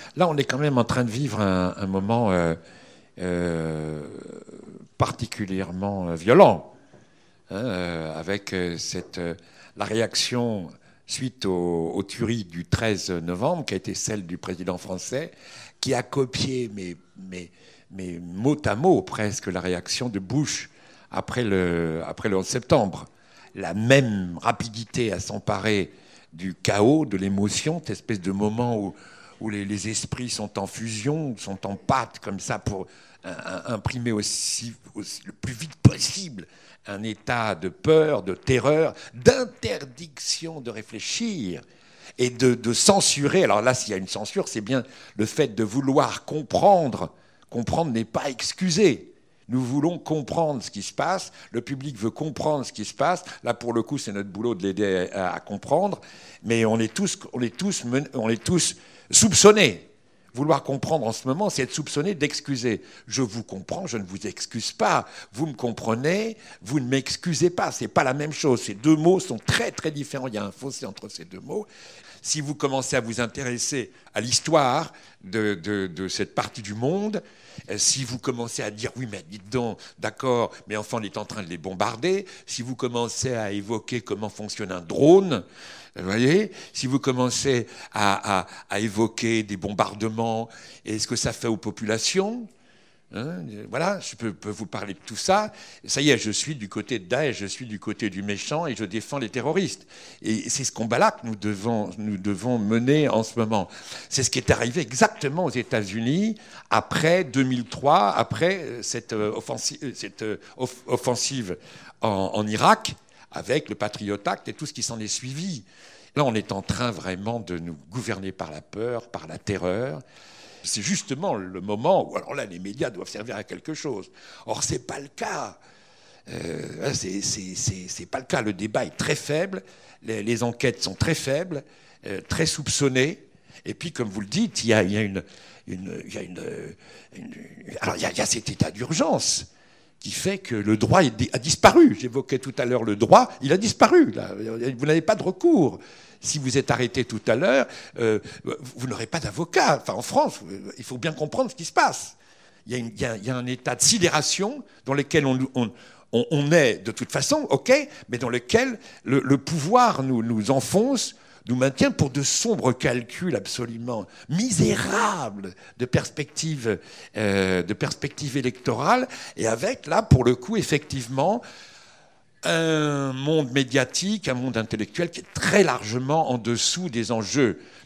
Là, on est quand même en train de vivre un moment particulièrement violent, hein, avec la réaction suite aux tueries du 13 novembre, qui a été celle du président français, qui a copié, mais mot à mot presque, la réaction de Bush après le 11 septembre. La même rapidité à s'emparer du chaos, de l'émotion, cette espèce de moment où les esprits sont en fusion, sont en pâte comme ça pour imprimer le plus vite possible un état de peur, de terreur, d'interdiction de réfléchir et de censurer. Alors là, s'il y a une censure, c'est bien le fait de vouloir comprendre. Comprendre n'est pas excusé. Nous voulons comprendre ce qui se passe. Le public veut comprendre ce qui se passe. Là, pour le coup, c'est notre boulot de l'aider à comprendre. Mais on est tous soupçonnés. Vouloir comprendre en ce moment, c'est être soupçonné d'excuser. Je vous comprends, je ne vous excuse pas. Vous me comprenez, vous ne m'excusez pas. C'est pas la même chose. Ces deux mots sont très très différents. Il y a un fossé entre ces deux mots. Si vous commencez à vous intéresser à l'histoire de cette partie du monde, si vous commencez à dire oui, mais dites donc, d'accord, mais enfin on est en train de les bombarder, si vous commencez à évoquer comment fonctionne un drone, vous voyez, si vous commencez à évoquer des bombardements, et ce que ça fait aux populations, hein, voilà, je peux vous parler de tout ça. Ça y est, je suis du côté de Daesh, je suis du côté du méchant et je défends les terroristes. Et c'est ce combat-là que nous devons mener en ce moment. C'est ce qui est arrivé exactement aux États-Unis après 2003, après cette offensive en Irak, avec le Patriot Act et tout ce qui s'en est suivi. Là, on est en train vraiment de nous gouverner par la peur, par la terreur. C'est justement le moment où, alors là, les médias doivent servir à quelque chose. Or, c'est pas le cas. C'est pas le cas. Le débat est très faible, les enquêtes sont très faibles, très soupçonnées. Et puis, comme vous le dites, il y a cet état d'urgence qui fait que le droit a disparu. J'évoquais tout à l'heure le droit, il a disparu. Là. Vous n'avez pas de recours. Si vous êtes arrêté tout à l'heure, vous n'aurez pas d'avocat. Enfin, en France, il faut bien comprendre ce qui se passe. Il y a un état de sidération dans lequel on est de toute façon, ok, mais dans lequel le pouvoir nous enfonce, nous maintient pour de sombres calculs absolument misérables de perspectives électorales, et avec, là, pour le coup, effectivement, un monde médiatique, un monde intellectuel qui est très largement en dessous des enjeux